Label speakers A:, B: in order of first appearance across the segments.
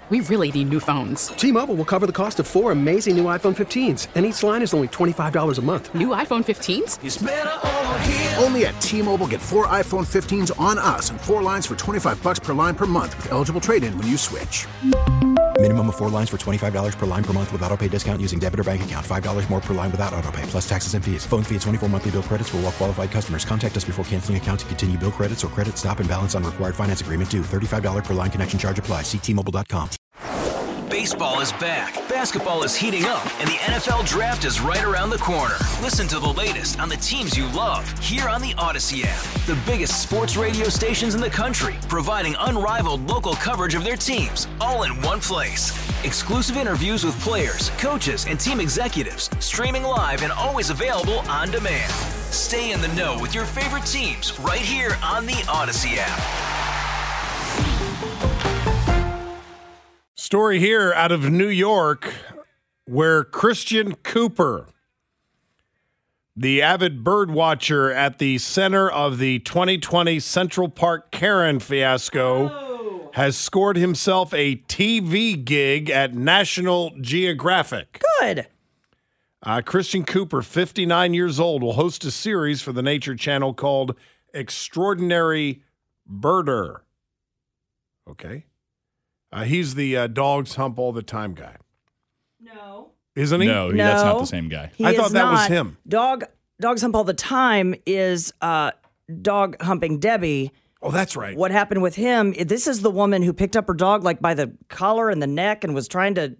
A: We really need new phones.
B: T-Mobile will cover the cost of 4 amazing new iPhone 15s, and each line is only $25 a month.
A: New iPhone 15s?
C: It's better over here.
D: Only at T-Mobile, get 4 iPhone 15s on us and 4 lines for $25 per line per month with eligible trade-in when you switch.
E: Minimum of 4 lines for $25 per line per month with autopay discount using debit or bank account. $5 more per line without autopay, plus taxes and fees. Phone fee at 24 monthly bill credits for well-qualified customers. Contact us before canceling account to continue bill credits or credit stop and balance on required finance agreement due. $35 per line connection charge applies. See T-Mobile.com.
F: Baseball is back, basketball is heating up, and the NFL Draft is right around the corner. Listen to the latest on the teams you love here on the Odyssey app. The biggest sports radio stations in the country, providing unrivaled local coverage of their teams, all in one place. Exclusive interviews with players, coaches, and team executives, streaming live and always available on demand. Stay in the know with your favorite teams right here on the Odyssey app.
G: Story here out of New York where Christian Cooper, the avid bird watcher at the center of the 2020 Central Park Karen fiasco, has scored himself a TV gig at National Geographic.
H: Good.
G: Christian Cooper, 59 years old, will host a series for the Nature Channel called Extraordinary Birder. Okay. He's the dogs hump all the time guy.
H: No.
G: Isn't he?
I: No, that's not the same guy.
G: I thought that was him.
H: Dogs hump all the time is dog humping Debbie.
G: Oh, that's right.
H: What happened with him, this is the woman who picked up her dog like by the collar and the neck and was trying to,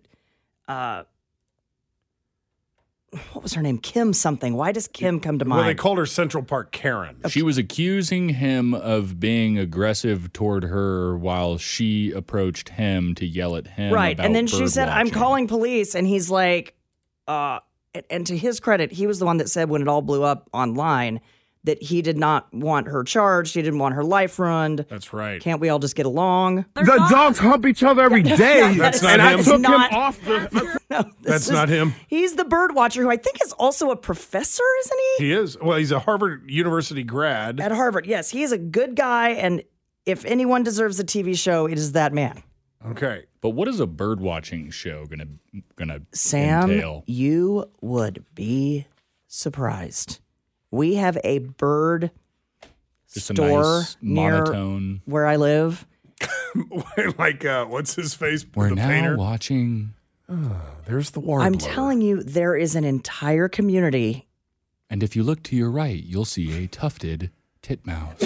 H: what was her name? Kim something. Why does Kim come to mind?
G: Well, they called her Central Park Karen.
I: She was accusing him of being aggressive toward her while she approached him to yell at him.
H: Right.
I: About
H: And then she said,
I: watching.
H: I'm calling police. And he's like, and to his credit, he was the one that said when it all blew up online that he did not want her charged. He didn't want her life ruined.
G: That's right.
H: Can't we all just get along?
J: The dogs hump each other every day.
G: That's not
J: and
G: him.
J: I took him off the...
H: No,
G: That's not him.
H: He's the bird watcher who I think is also a professor, isn't he?
G: He is. Well, he's a Harvard University grad.
H: At Harvard, yes. He is a good guy, and if anyone deserves a TV show, it is that man.
G: Okay.
I: But what is a bird watching show gonna
H: Sam,
I: entail?
H: you would be surprised. We have a bird
I: Just a
H: store
I: nice
H: near
I: monotone.
H: where I live.
G: Like, what's his face?
I: We're
G: the
I: now
G: painter?
I: watching.
G: There's the warbler.
H: I'm telling you, there is an entire community.
I: And if you look to your right, you'll see a tufted titmouse.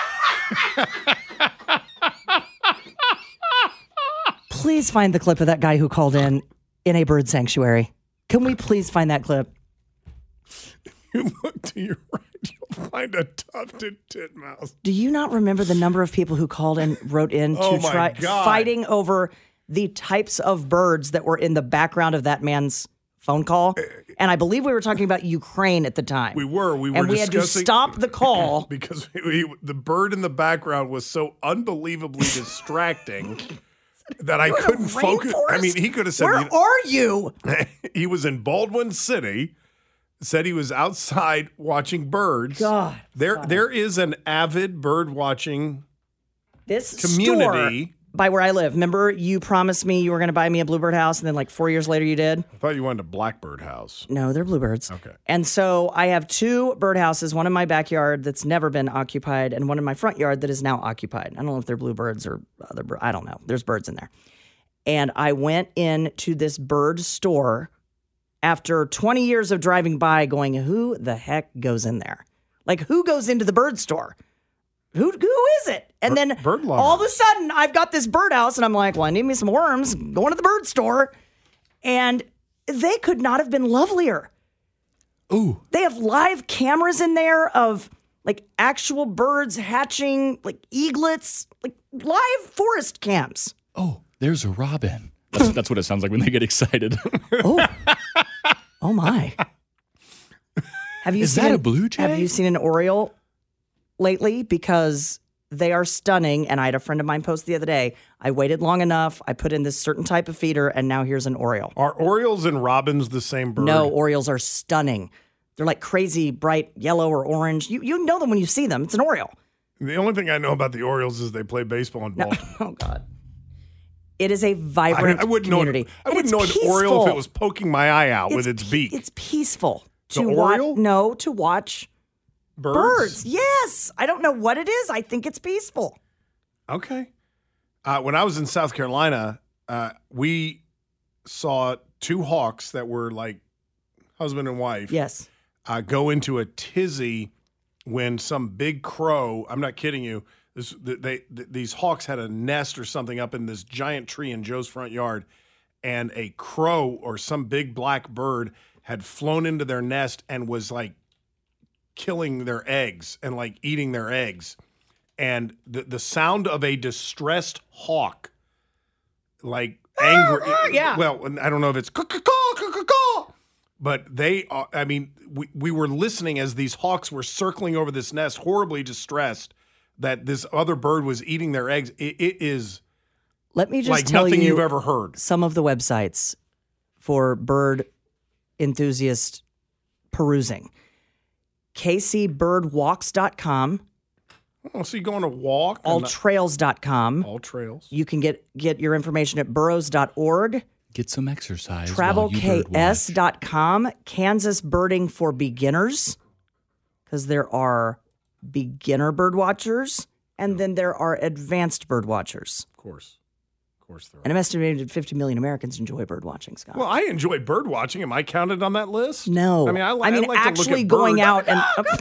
H: Please find the clip of that guy who called in a bird sanctuary. Can we please find that clip?
G: You look to your right, you'll find a tufted titmouse.
H: Do you not remember the number of people who called and wrote in to
G: Oh my
H: try
G: God.
H: fighting over the types of birds that were in the background of that man's phone call? And I believe we were talking about Ukraine at the time.
G: We were
H: and we had to
G: discussing-
H: stop the call.
G: because the bird in the background was so unbelievably distracting that I couldn't focus. I mean, he could have said,
H: Where are you?
G: He was in Baldwin City, said he was outside watching birds.
H: God.
G: There is an avid bird watching
H: This
G: community.
H: store by where I live. Remember, you promised me you were going to buy me a bluebird house, and then like 4 years later you did?
G: I thought you wanted a blackbird house.
H: No, they're bluebirds.
G: Okay.
H: And so I have 2 birdhouses, one in my backyard that's never been occupied, and one in my front yard that is now occupied. I don't know if they're bluebirds or other birds. I don't know. There's birds in there. And I went into this bird store after 20 years of driving by going, who the heck goes in there? Like, who goes into the bird store? Who is it? And then
G: bird lover.
H: all of a sudden, I've got this birdhouse, and I'm like, well, I need me some worms. Going to the bird store. And they could not have been lovelier.
I: Ooh.
H: They have live cameras in there of like actual birds hatching, like eaglets, like live forest cams.
I: Oh, there's a robin. That's what it sounds like when they get excited.
H: Oh my. Have you
I: Is
H: seen
I: that a blue jay?
H: Have you seen an oriole lately? Because they are stunning. And I had a friend of mine post the other day. I waited long enough. I put in this certain type of feeder, and now here's an oriole.
G: Are orioles and robins the same bird?
H: No, orioles are stunning. They're like crazy bright yellow or orange. You know them when you see them. It's an oriole.
G: The only thing I know about the Orioles is they play baseball in Baltimore.
H: Oh God. It is a vibrant
G: I wouldn't
H: community.
G: I wouldn't know an oriole if it was poking my eye out with its beak.
H: It's peaceful.
G: The oriole?
H: To watch birds. Yes. I don't know what it is. I think it's peaceful.
G: Okay. When I was in South Carolina, we saw two hawks that were like husband and wife.
H: Yes.
G: Go into a tizzy when some big crow, I'm not kidding you, these hawks had a nest or something up in this giant tree in Joe's front yard, and a crow or some big black bird had flown into their nest and was like killing their eggs and like eating their eggs. And the sound of a distressed hawk, like angry.
H: Yeah.
G: Well, I don't know if it's caw, but they are, I mean, we were listening as these hawks were circling over this nest, horribly distressed that this other bird was eating their eggs. It is
H: Let me just
G: like
H: tell
G: nothing
H: you
G: you've ever heard.
H: Some of the websites for bird enthusiast perusing. kcbirdwalks.com.
G: Oh, so you go on a walk?
H: Alltrails.com.
G: All trails.
H: You can get your information at burrows.org.
I: Get some exercise.
H: Travelks.com. Kansas Birding for Beginners, because there are beginner bird watchers and then there are advanced bird watchers.
G: Of course there are.
H: And an estimated 50 million Americans enjoy bird watching, Scott.
G: Well, I enjoy bird watching. Am I counted on that list?
H: No.
G: I mean, I like
H: actually
G: to look at
H: going
G: birds.
H: out and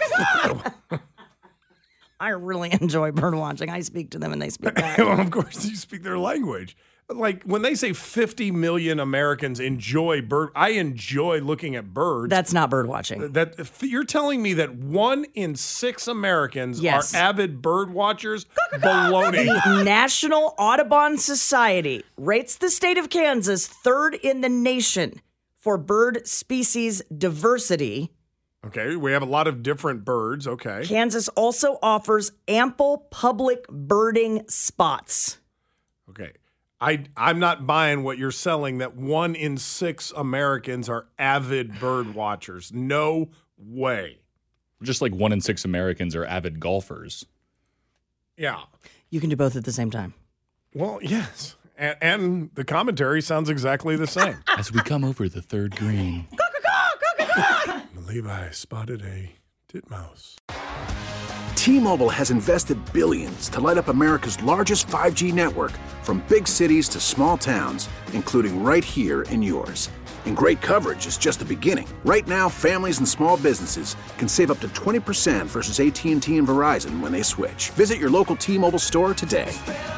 H: I really enjoy bird watching. I speak to them and they speak back.
G: Well, of course, you speak their language. Like when they say 50 million Americans enjoy bird, I enjoy looking at birds.
H: That's not bird watching.
G: That you're telling me that 1 in 6 Americans are avid bird watchers? Baloney.
H: The National Audubon Society rates the state of Kansas third in the nation for bird species diversity.
G: Okay, we have a lot of different birds. Okay.
H: Kansas also offers ample public birding spots.
G: Okay. I'm not buying what you're selling that 1 in 6 Americans are avid bird watchers. No way.
I: Just like 1 in 6 Americans are avid golfers.
G: Yeah.
H: You can do both at the same time.
G: Well, yes. And the commentary sounds exactly the same.
I: As we come over the third green.
G: I believe I spotted a titmouse.
D: T-Mobile has invested billions to light up America's largest 5G network, from big cities to small towns, including right here in yours. And great coverage is just the beginning. Right now, families and small businesses can save up to 20% versus AT&T and Verizon when they switch. Visit your local T-Mobile store today.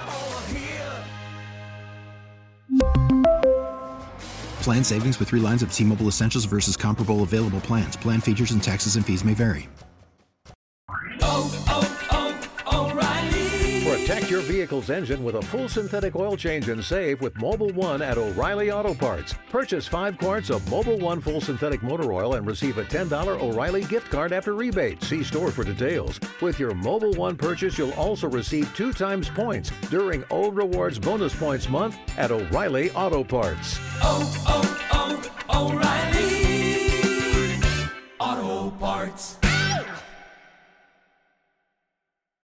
E: Plan savings with 3 lines of T-Mobile Essentials versus comparable available plans. Plan features and taxes and fees may vary.
C: Protect your vehicle's engine with a full synthetic oil change and save with Mobil 1 at O'Reilly Auto Parts. Purchase 5 quarts of Mobil 1 full synthetic motor oil and receive a $10 O'Reilly gift card after rebate. See store for details. With your Mobil 1 purchase, you'll also receive 2 times points during O Rewards Bonus Points Month at O'Reilly Auto Parts.
K: O'Reilly Auto Parts.